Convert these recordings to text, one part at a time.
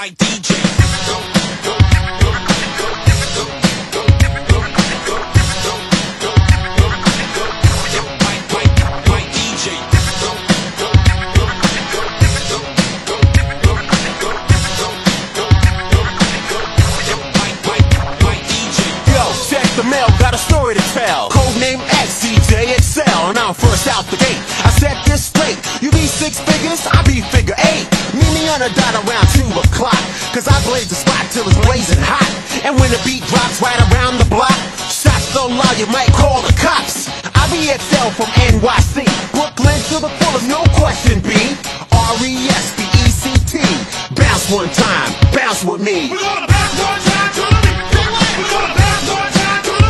Mike DJ. The mail got a story to tell. Codename X, DJ Excel, and I'm first out the gate. I set this straight. You be six figures, I be figure eight. Meet me on a dot around 2 o'clock, cause I blaze the spot till it's blazing hot. And when the beat drops right around the block, shots so loud you might call the cops. I be XL from NYC, Brooklyn to the fullest, no question B. R-E-S-P-E-C-T. Bounce one time, bounce with me. We're gonna bounce one time to the beat. We're gonna bounce one time.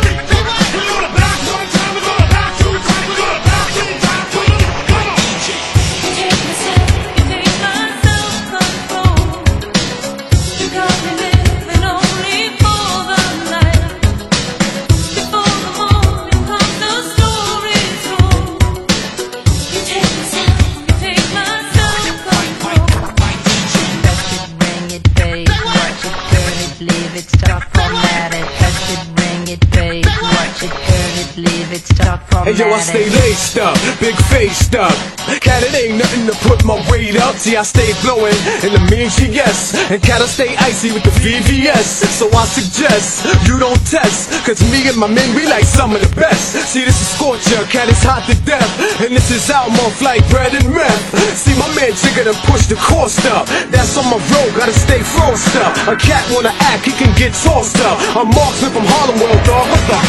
Leave it, stop, format it, touch it, bring it, babe. Watch it, turn it, leave it, stop, format it. Hey yo, I stay laced up, big faced up. Cat, it ain't nothing to put my weight up. See, I stay blowing in the mean GS. And cat, I stay icy with the VVS. So I suggest you don't test, cause me and my men, we like some of the best. See, this is Scorcher, cat, it's hot to death. And this is Almonth like bread and meth. See, my man Jigga done push the cost up. That's on my road, gotta stay frost up. A cat wanna act, he can get tossed up. I'm Marksman from Harlem World, dog, what the?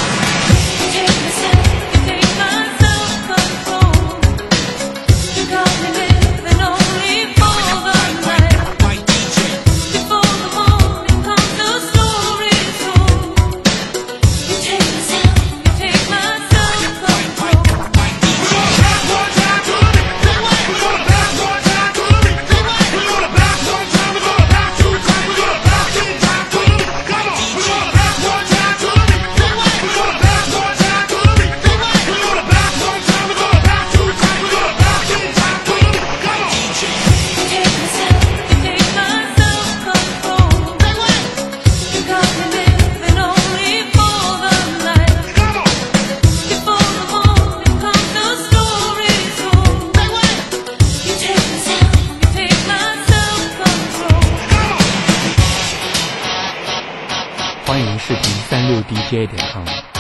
欢迎视频36DJ.com。